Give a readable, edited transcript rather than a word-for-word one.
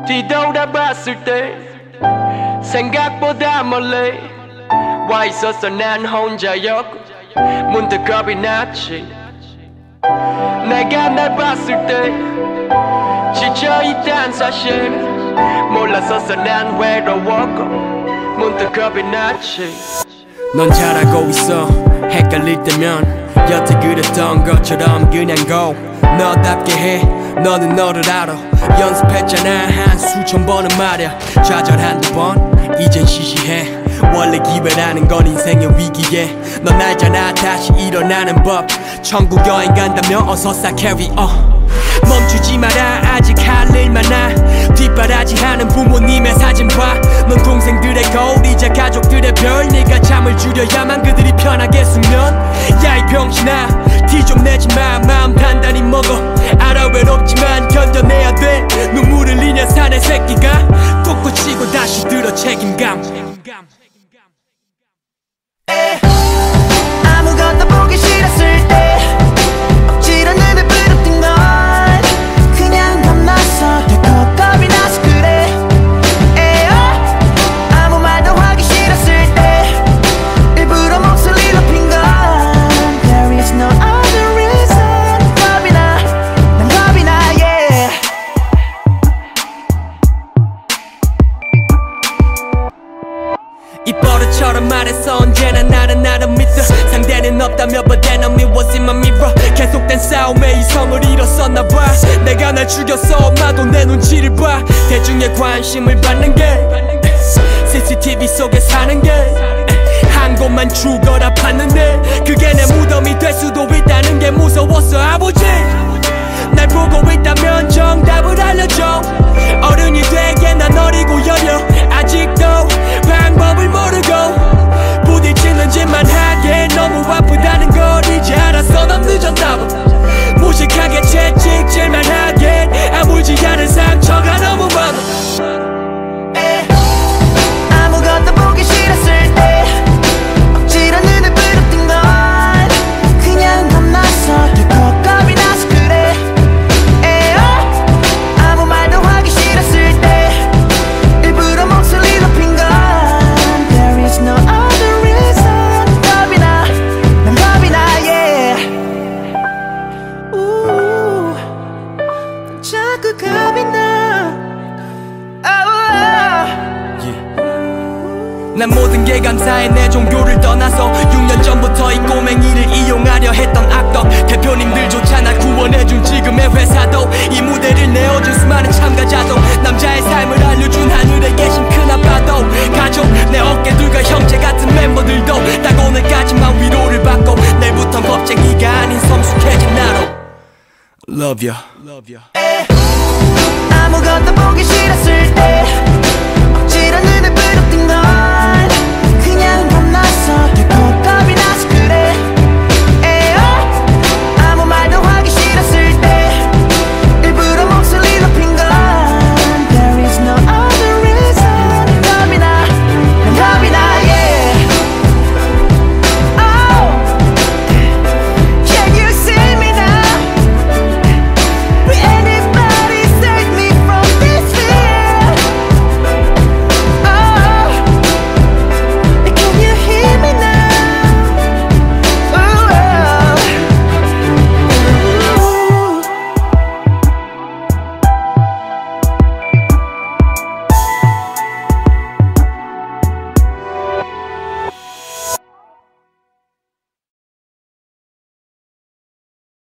뒤돌아봤을 때 생각보다 멀리 와 있었어. 난 혼자였고 문득 겁이 났지. 내가 날 봤을 때 지쳐있단 사실 몰랐었어. 난 외로웠고 문득 겁이 났지. 넌 잘하고 있어. 헷갈릴 때면 여태 그랬던 것처럼 그냥 go. 너답게 해. 너는 너를 알아. 연습했잖아 한 수천 번은 말야. 좌절 한두 번 이젠 시시해. 원래 기회라는 건 인생의 위기에 넌 알잖아 다시 일어나는 법. 천국 여행 간다면 어서 싹 carry on. 멈추지 마라 아직 할 일 많아. 뒷바라지하는 부모님의 사진 봐. 넌 동생들의 거울이자 가족들의 별. 네가 잠을 줄여야만 그들이 편하게 수면. 야 이 병신아 티 좀 내지마. 마음 단단히 먹어. 알아 외롭지만 견뎌내야 돼. 눈물 흘리냐 사내 새끼가 솟구치고 다시 들어 책임감. 아무것도 보기 싫었을 때 억지로 눈을 부릅뜬 건 그냥 겁났어. 덜컥 겁이 나서 그래. 아무 말도 하기 싫었을 때 일부러 목소리 높인 건 There is no other reason. 겁이 나, 난 겁이 나 yeah. 이 버릇처럼 말해서 언제나 나는 나를 믿어. 상대는 없다며 but then I was in my mirror. 계속된 싸움에 이성을 잃었었나봐. 내가 날 죽였어 엄마도 내 눈치를 봐. 대중의 관심을 받는 게 CCTV 속에 사는 게 한 곳만 죽어라 봤는데 그게 내 무덤이 될 수도 있다는 게 무서웠어. 아버지 날 보고 있다면 정답을 알려줘. 어른이 되게 난 어리고 여려. 아직도 방법을 모르고 부딪히는 짓만 하게. 너무 아프다는 걸 이제 알았어. 넌 늦었나봐. 무식하게 채찍질만 하게. 아물지 않은 상처가 너무 많아. 아무것도 보기 싫었을 때 억지로 눈을 부릅뜬 건 그냥 겁났어. 덜컥 겁이 나서 그래. 아무 말도 하기 싫었을 때 일부러 목소리 높인 건 There is no other reason. 겁이 나, 난 겁이 나 yeah. 자꾸 겁이 나. 난 모든 게 감사해. 내 종교를 떠나서 6년 전부터 이 꼬맹이를 이용하려 했던 악덕 대표님들조차 날 구원해준 지금의 회사도 이 무대를 내어준 수많은 참가자도 남자의 삶을 알려준 하늘에 계신 큰아빠도 가족 내 어깨들과 형제 같은 멤버들도 딱 오늘까지만 위로를 받고 내일부턴 겁쟁이가 아닌 성숙해진 나로 Love ya. 아무것도 보기 싫었을 때 억지로 눈을 부릅뜬 건 그냥 겁났어.